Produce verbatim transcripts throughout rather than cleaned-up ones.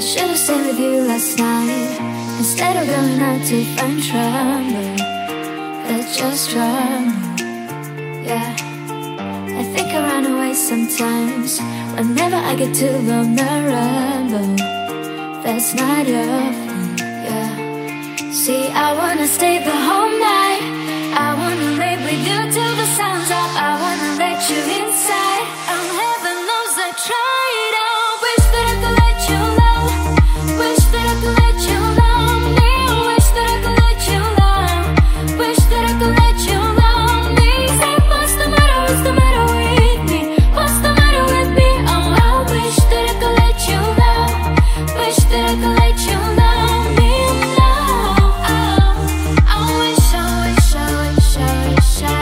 should've stayed with you last night instead of going out to find trouble. That's just trouble, yeah. I think I run away sometimes whenever I get too vulnerable. That's not your fault, yeah. See, I wanna stay the whole night. I wanna lay with you till the sun's up. I wanna let you inside. Oh, heaven knows I tried. Oh, wish that I could let you love. Wish that I could let you love me. Wish that I could let you love. Wish that I could let you love me. Say, what's the matter? What's the matter with me? What's the matter with me? Oh, I wish that I could let you love. Wish that I could let you love me. No, oh, I wish, I wish, I wish, I wish I.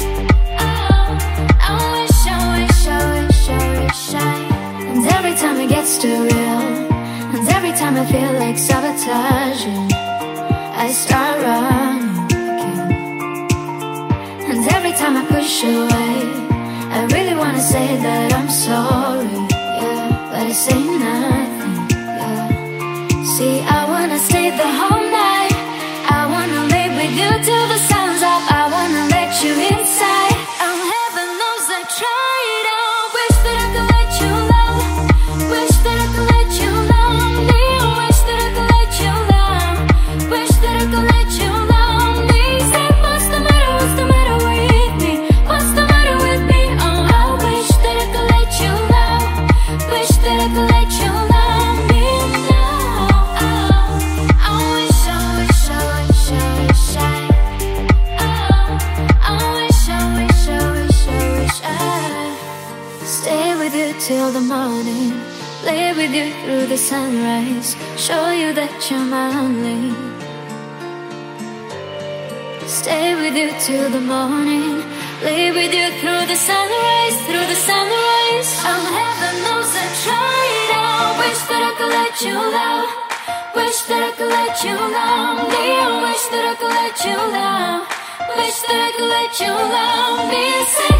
Oh, I wish, I wish, I wish, I wish I. And every time it gets too real, and every time I feel like sabotaging, I start running again. And every time I push away, I really wanna say that I'm sorry, yeah, but I say nothing, yeah. See, I wanna stay the whole night. I wanna lay with you till the sun's up. I wanna let you inside. Oh, heaven knows I tried. Oh, wish that I could let you love. Wish that I could let you love me. Wish that I could let you love. Wish that I could let you love me. Say, what's the matter? What's the matter with me? What's the matter with me? Oh, I wish that I could let you love. Wish that I could let you love me. No, oh, I wish, I wish, I wish, I wish I. Oh, I wish, I wish, I wish, I wish I. Stay with you till the morning. Play with you through the sunrise. Show you that you're manly. Stay with you till the morning. Play with you through the sunrise, through the sunrise. Oh, heaven knows I tried. Oh, wish that I could let you love. Wish that I could let you love me. Wish that I could let you love. Wish that I could let you love me. Say,